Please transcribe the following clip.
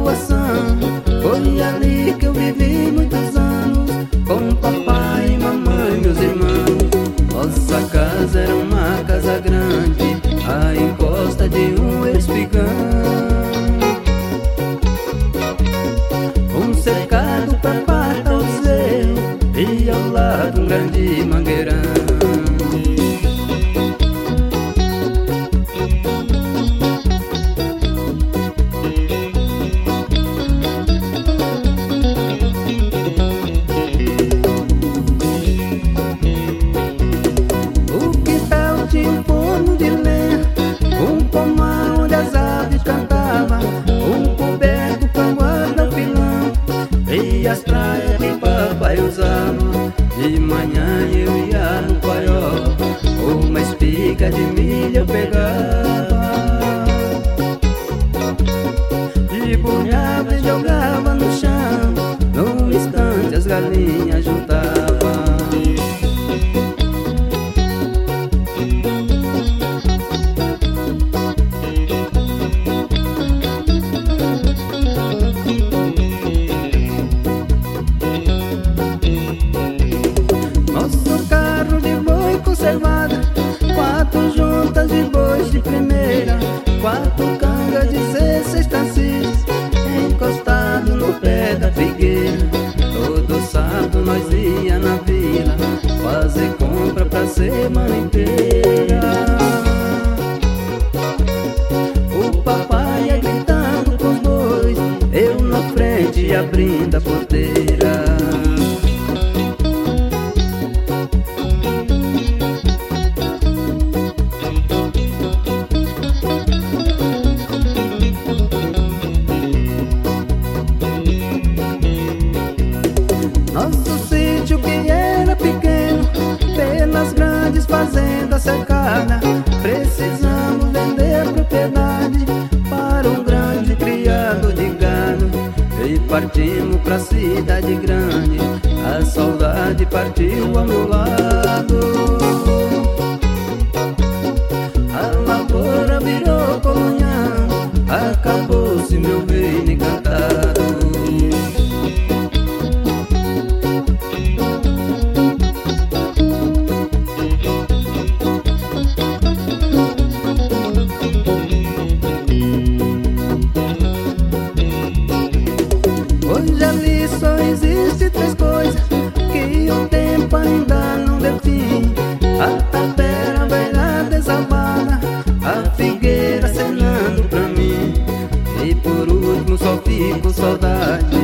povoação. Foi ali que eu vivi muitos anos, com papai, mamãe, meus irmãos. Nossa casa era uma casa grande, à encosta de um espigão, um cercado pra patar o zelo e ao lado um grande mangueirão. Um forno de lenha, um pomar onde as aves cantavam, um coberto pra guardar o pilão e as praias que papai usava. De manhã eu ia no paiol, uma espiga de milho eu pegava, debulhava e jogava no chão, no instante as galinhas juntavam. Nosso carro de boi conservado, 4 juntas de bois de primeira, 4 cangas de 16 tacis, encostado no pé da figueira. Todo sábado nós ia na vila fazer compra pra semana inteira. O papai ia gritando com os bois, eu na frente abrindo a porteira. Nosso sítio que era pequeno, pelas grandes fazendas cercadas, precisamos vender a propriedade para um grande criador de gado. E partimos pra cidade grande, a saudade partiu ao meu lado. A lavoura virou colunhão, acabou-se meu reino encantado. Hoje ali só existe 3 coisas que o tempo ainda não deu fim: a tapera velha desabada, a figueira acenando pra mim, e por último só fico saudade